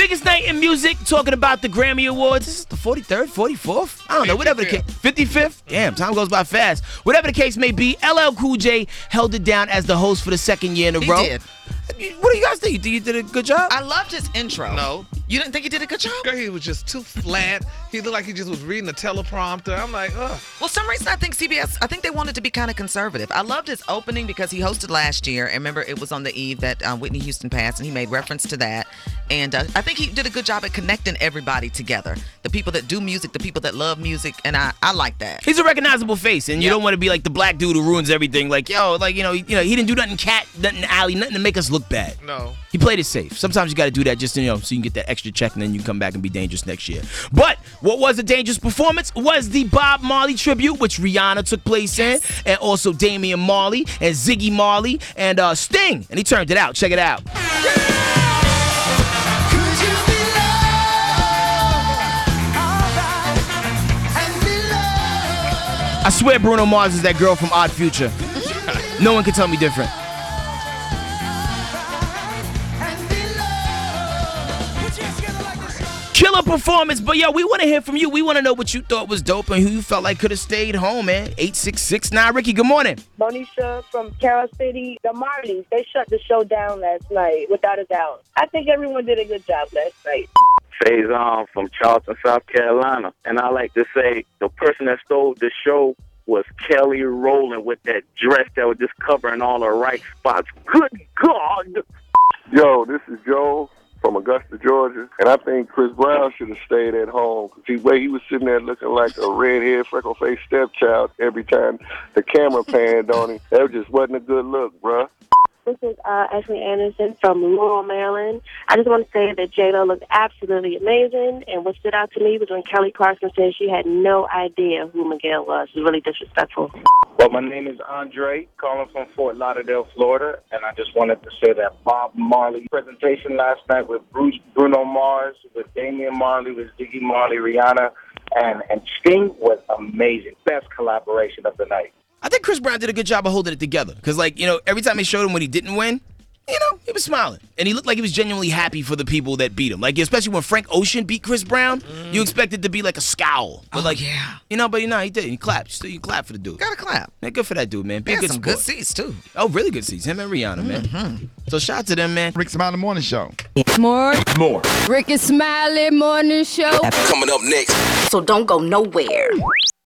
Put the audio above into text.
Biggest night in music, talking about the Grammy Awards. This is the 43rd, 44th? I don't know, whatever the case. 55th? Damn, time goes by fast. Whatever the case may be, LL Cool J held it down as the host for the second year in a row. He did. What do you guys think? You think he did a good job? I loved his intro. No. You didn't think he did a good job? Girl, he was just too flat. He looked like he just was reading a teleprompter. I'm like, ugh. Well, some reason I think CBS, I think they wanted to be kind of conservative. I loved his opening because he hosted last year. And remember, it was on the eve that Whitney Houston passed, and he made reference to that. And I think he did a good job at connecting everybody together. The people that do music, the people that love music, and I like that. He's a recognizable face, and you don't want to be like the black dude who ruins everything. Like, yo, like, you know, he didn't do nothing nothing alley, nothing to make us look bad. No. He played it safe. Sometimes you got to do that just, so you can get that extra check, and then you come back and be dangerous next year. But what was a dangerous performance was the Bob Marley tribute, which Rihanna took place in, and also Damian Marley and Ziggy Marley and Sting. And he turned it out. Check it out. I swear Bruno Mars is that girl from Odd Future. No one can tell me different. Killer performance, but yo, we want to hear from you. We want to know what you thought was dope and who you felt like could have stayed home, man. 866-9. Ricky, good morning. Monisha from Carol City. The Marleys, they shut the show down last night, without a doubt. I think everyone did a good job last night. Faison from Charleston, South Carolina. And I like to say the person that stole the show was Kelly Rowland with that dress that was just covering all the right spots. Good God! Yo, this is Joe from Augusta, Georgia, and I think Chris Brown should have stayed at home. The way he was sitting there looking like a redhead, freckle-faced stepchild every time the camera panned on him, that just wasn't a good look, bruh. This is Ashley Anderson from Laurel, Maryland. I just want to say that J-Lo looked absolutely amazing, and what stood out to me was when Kelly Clarkson said she had no idea who Miguel was. It was really disrespectful. Well, my name is Andre, calling from Fort Lauderdale, Florida, and I just wanted to say that Bob Marley presentation last night with Bruno Mars, with Damian Marley, with Ziggy Marley, Rihanna, and Sting was amazing. Best collaboration of the night. I think Chris Brown did a good job of holding it together. Because, every time they showed him when he didn't win, he was smiling. And he looked like he was genuinely happy for the people that beat him. Like, especially when Frank Ocean beat Chris Brown, you expected to be like a scowl. But yeah. He didn't. He clapped. You clap for the dude. Gotta clap. Man, good for that dude, man. Be a good some sport. good seats, too. Oh, really good seats. Him and Rihanna, man. So shout out to them, man. Rick Smiley Morning Show. More. More. Rick and Smiley Morning Show. Coming up next. So don't go nowhere.